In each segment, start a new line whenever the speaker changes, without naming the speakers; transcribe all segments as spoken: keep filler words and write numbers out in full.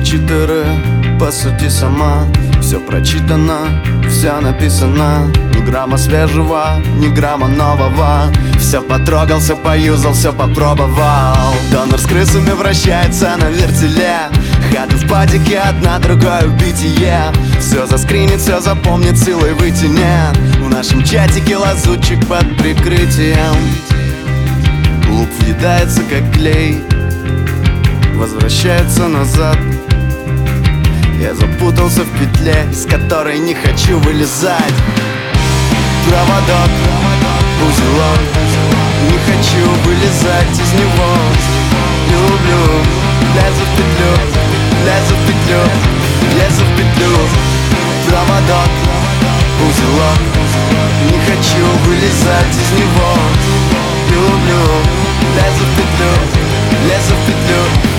четыре, по сути сама. Все прочитано, все написано. Ни грамма свежего, ни грамма нового. Все потрогал, все поюзал, все попробовал. Донор с крысами вращается на вертеле. Хаты в падике, одна другое битие. Все заскринит, все запомнит, силой вытянет. В нашем чатике лазутчик под прикрытием. Луп въедается как клей, возвращается назад. Я запутался в петле, из которой не хочу вылезать. Проводок, узелок, не хочу вылезать из него. Не люблю, лезу в петлю, лезу в петлю, лезу в петлю. Проводок, узелок, не хочу вылезать из него. Не люблю, лезу в петлю, лезу в петлю.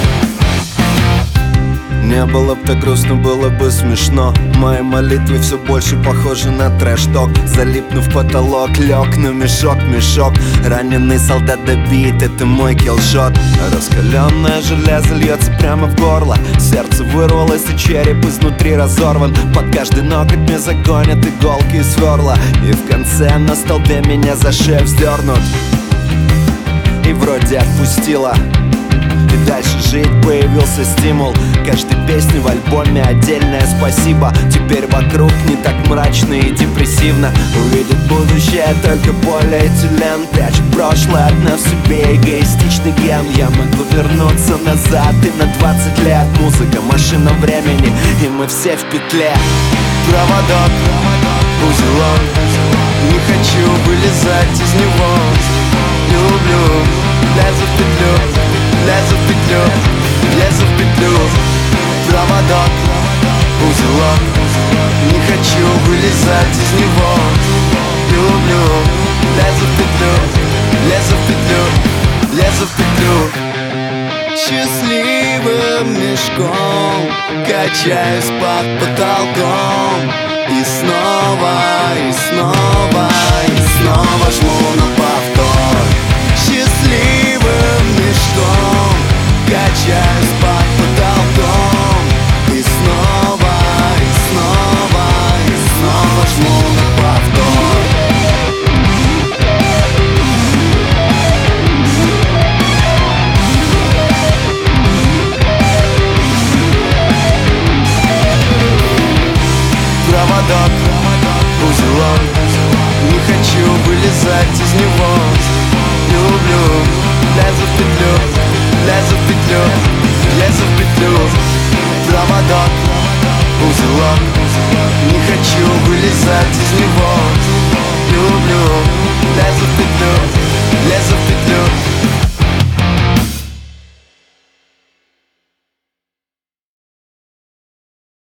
Не было б так грустно, было бы смешно. Мои молитвы все больше похожи на трэш-ток. Залипнув в потолок, лег на мешок, мешок. Раненый солдат добит, это мой киллшот. Раскаленное железо льется прямо в горло. Сердце вырвалось и череп изнутри разорван. Под каждый ноготь мне загонят иголки и сверла. И в конце на столбе меня за шею вздернут. И вроде отпустила. И дальше жить появился стимул. Каждой песни в альбоме отдельное спасибо. Теперь вокруг не так мрачно и депрессивно. Увидеть будущее только полиэтилен. Прячет прошлое, одна в себе эгоистичный ген. Я могу вернуться назад и на двадцать лет. Музыка, машина времени, и мы все в петле. Проводок, узелок, не хочу вылезать из него. Не люблю, лезу в петлю, лезу в петлю, лезу в петлю. Проводок, узелок, не хочу вылезать из него. Не люблю, лезу в петлю, лезу в петлю, лезу в петлю. Счастливым мешком качаюсь под потолком. И снова, и снова